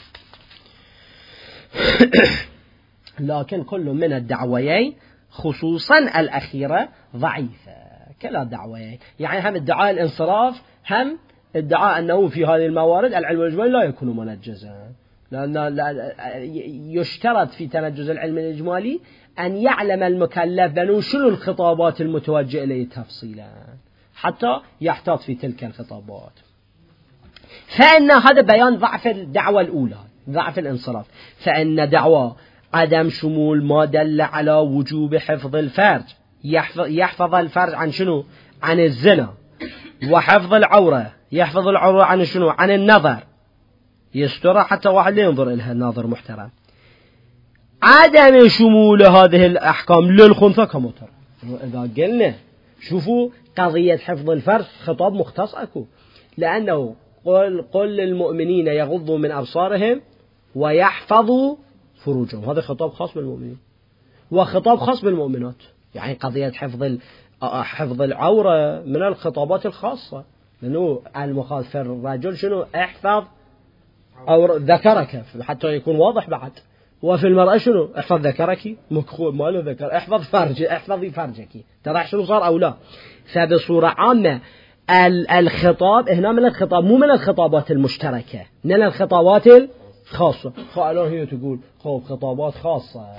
لكن كل من الدعويين خصوصا الأخيرة ضعيفة، كلا دعويين، يعني هم ادعاء الانصراف، هم ادعاء أنه في هذه الموارد العلم الإجمالي لا يكون منجزا، لأن يشترط في تنجز العلم الإجمالي أن يعلم المكلف بأنه شنو الخطابات المتوجه إليه تفصيلا حتى يحتاط في تلك الخطابات. فإن هذا بيان ضعف الدعوة الأولى، ضعف الانصراف. فإن دعوة عدم شمول ما دل على وجوب حفظ الفرج، يحفظ الفرج عن شنو؟ عن الزنا، وحفظ العورة، يحفظ العورة عن شنو؟ عن النظر، يستر حتى واحد لا ينظر إلها الناظر محترم. عدم شمول هذه الأحكام للخنثى كمطر. إذا قلنا شوفوا قضية حفظ الفرج خطاب مختص أكو، لأنه قل للمؤمنين يغضوا من أبصارهم ويحفظوا فروجهم، هذا خطاب خاص بالمؤمنين وخطاب خاص بالمؤمنات. يعني قضية حفظ العورة من الخطابات الخاصة، لأنه المخالف الرجل شنو؟ احفظ ذكرك حتى يكون واضح بعد. وفي المرأة شنو؟ احفظ ذكرك، مكخول ما له ذكر، احفظي فرجك، ترى شنو صار أو لا. فبصورة عامة الخطاب هنا من الخطاب مو من الخطابات المشتركة، من الخطابات الخاصة. الآن هي تقول خطابات خاصة،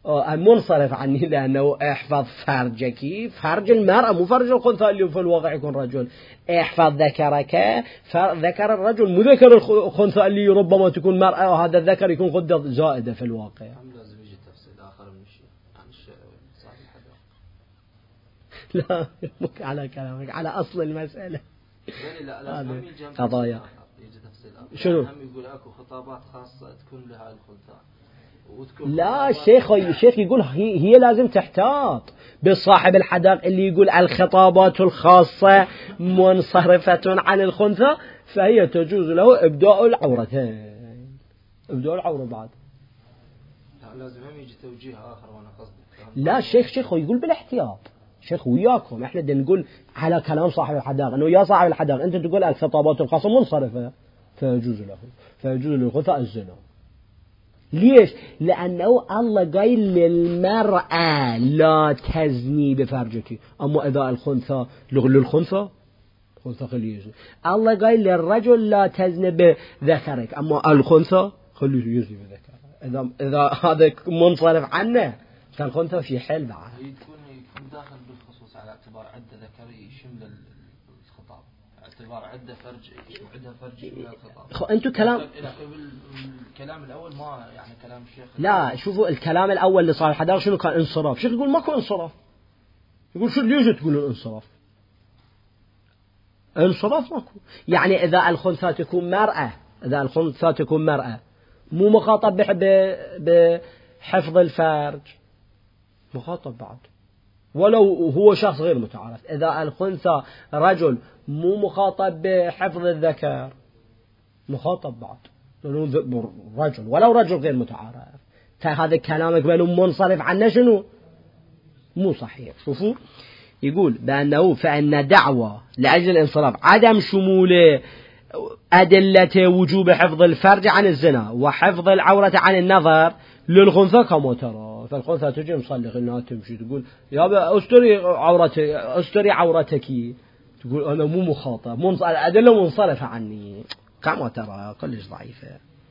منصرف عني، لأنه احفظ فرجك، فرج المرأة مو فرج الخنثى اللي في الواقع يكون رجل. احفظ ذكرك، ذكر الرجل مو ذكر الخنثى اللي ربما تكون مرأة، وهذا الذكر يكون غدة زائدة في الواقع. لازم يجي تفسير آخر من الشيء عن صاحب الحديقة. لا مك على كلامك، على أصل المسألة. لا لازم قضايا يجي تفسير آخر. شنو؟ هم يقول أكو خطابات خاصة تكون لها الخنثى. لا الشيخ يقول هي لازم تحتاط بصاحب الحدائق اللي يقول الخطابات الخاصة منصرفة عن الخنثى، فهي تجوز له إبداء العورتين، إبداء العورة بعد. لا لازم هم يجي توجيه آخر وأنا قصدي. لا الشيخ يقول بالاحتياط. شيخ وياكم احنا بدنا نقول على كلام صاحب الحدائق، انه يا صاحب الحدائق انت تقول الخطابات الخاصة منصرفة فيجوز له، فيجوز للخنثى الزنا. ليش؟ لأنه الله قايل للمرأة لا تزني بفرجك، أما إذا الخنثى للخنثى خنثى خليه يزني. الله قايل للرجل لا تزني بذكرك، أما الخنثى خليه يزني بذكره. إذا هذا منصرف عنه فالخنثى في حل بعد. يكون داخل بالخصوص على اعتبار عدة ذكري يشمل الخطاب، اعتبار عدة فرج عدة فرج يشمل الخطاب. أنتوا كلام الكلام الأول ما يعني كلام الشيخ. لا شوفوا الكلام الأول لصاحب الحدائق شنو كان؟ انصراف. شيخ يقول ماكو انصراف، يقول شو ليش تقول الانصراف؟ انصراف ماكو. يعني إذا الخنثى تكون مرأة، إذا الخنثى تكون مرأة مو مخاطب بحفظ الفرج، مخاطب بعد ولو هو شخص غير متعارف. إذا الخنثى رجل مو مخاطب بحفظ الذكر، مخاطب بعد رجل ولو رجل غير متعارف. هذا كلامك بأنه منصرف عنه شنو؟ مو صحيح. شوفوا يقول بأنه فإن دعوة لأجل الانصراف عدم شمول أدلة وجوب حفظ الفرج عن الزنا وحفظ العورة عن النظر للخنثى كما ترى. فالخنثى تجي مصلخ انها تمشي تقول يا استري عورتك، تقول انا مو مخاطب، الأدلة منصرفة عني كما ترى كلش ضعيفة.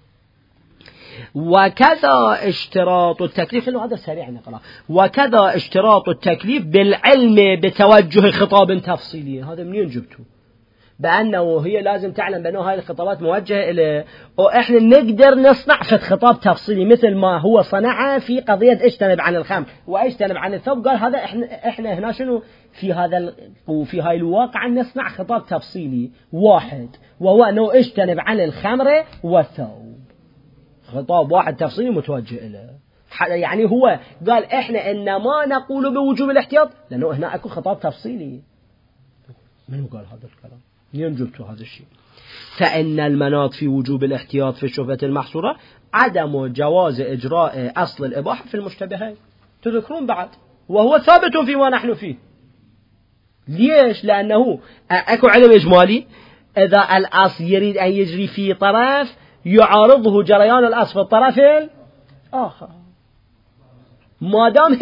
وكذا اشتراط التكليف، انه هذا سريع نقرأ. وكذا اشتراط التكليف بالعلم بتوجه خطاب تفصيلي. هذا منين جبته؟ بأنه هي لازم تعلم بأنه هاي الخطابات موجهة إليه، وإحنا نقدر نصنع في خطاب تفصيلي مثل ما هو صنعه في قضية اجتنب عن الخمر واجتنب عن الثوب. قال هذا إحنا هنا شنو في هذا وفي هاي الواقع نصنع خطاب تفصيلي واحد، وهو أنه اجتنب عن الخمر والثوب. خطاب واحد تفصيلي متوجه إليه. يعني هو قال إحنا إنما نقول بوجوب الاحتياط لأنه هنا أكو خطاب تفصيلي. من قال هذا الكلام؟ ينجبت هذا الشيء. فإن المناط في وجوب الاحتياط في الشبهة المحصورة عدم جواز إجراء أصل الإباحة في المشتبهات. تذكرون بعد وهو ثابت فيما نحن فيه. ليش؟ لأنه أكو علم إجمالي، إذا الأصل يريد أن يجري في طرف يعارضه جريان الأصل في الطرف الآخر. ما دام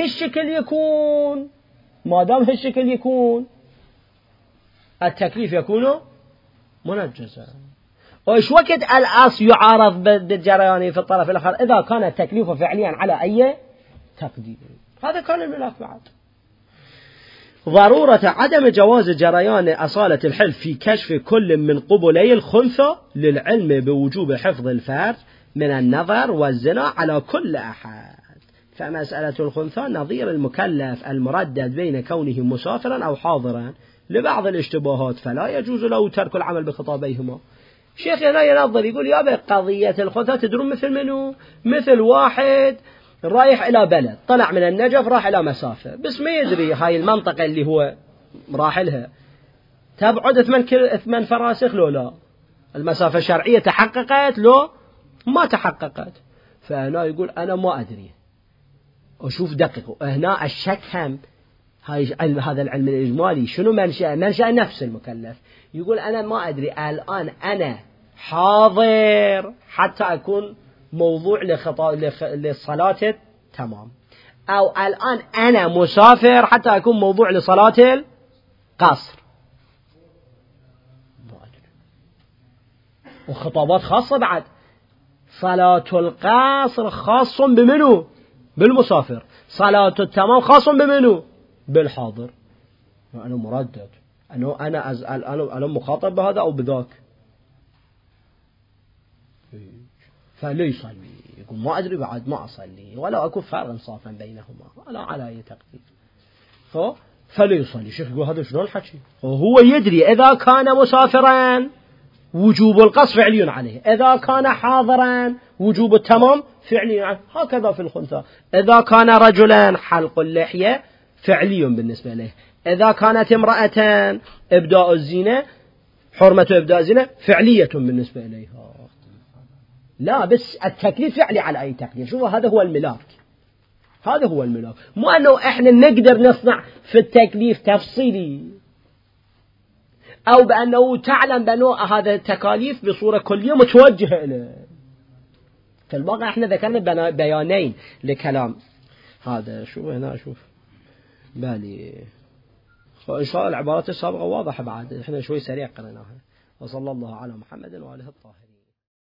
هالشكل يكون التكليف يكون منجزا. وإيش وقت الأصل يعارض بالجريان في الطرف الآخر؟ إذا كان التكليف فعليا على أي تقدير. هذا كان الملاك بعد. ضرورة عدم جواز جريان أصالة الحلف في كشف كل من قبلي الخنثى للعلم بوجوب حفظ الفرج من النظر والزنا على كل أحد. فمسألة الخنثى نظير المكلف المردد بين كونه مسافرا أو حاضرا لبعض الاشتباهات، فلا يجوز له ترك العمل بخطابيهما. شيخ هنا ينظر يقول يا قضية الخنثى تدرون مثل منه؟ مثل واحد رايح إلى بلد، طلع من النجف راح إلى مسافة، بس ما يدري هاي المنطقة اللي هو راح لها تبعد 8 فراسخ لو لا، المسافة الشرعية تحققت لو ما تحققت. فهنا يقول أنا ما أدري. أشوف دقيق هنا الشك هم هذا العلم الإجمالي شنو منشأ نفس المكلف. يقول أنا ما أدري الآن أنا حاضر حتى أكون موضوع للصلاة تمام، أو الآن أنا مسافر حتى أكون موضوع لصلاة القصر. ما أدري. وخطابات خاصة بعد، صلاة القصر خاص بمنه؟ بالمسافر. صلاة التمام خاص بمنو؟ بالحاضر. أنا مردد، أنا مخاطب بهذا أو بذاك. فلا يصلي، يقول ما أدري بعد ما أصلي ولا أكون فرق إنصافا بينهما ولا على أي تقدير. فلا يصلي. شيخ يقول هذا شلون حكي؟ هو يدري إذا كان مسافرا وجوب القصر فعلي عليه، إذا كان حاضرا وجوب التمام فعلي عليه. هكذا في الخنثى. إذا كان رجلا حلق اللحية فعلي بالنسبة له، إذا كانت امرأة إبداء الزينة حرمة إبداء الزينة فعلية بالنسبة إليها. لا بس التكليف فعلي على أي تقدير. شوفوا هذا هو الملاك، هذا هو الملاك، مو أنه إحنا نقدر نصنع في التكليف تفصيلي أو بأنه تعلم بأنه هذا التكاليف بصورة كلية متوجهة إليه. في الواقع إحنا ذكرنا بيانين لكلام هذا. شوف هنا، شوف بالي إن شاء الله العبارات السابقة واضحة، بعد إحنا شوي سريع قرأناها. وصلى الله على محمد وآله الطاهرين.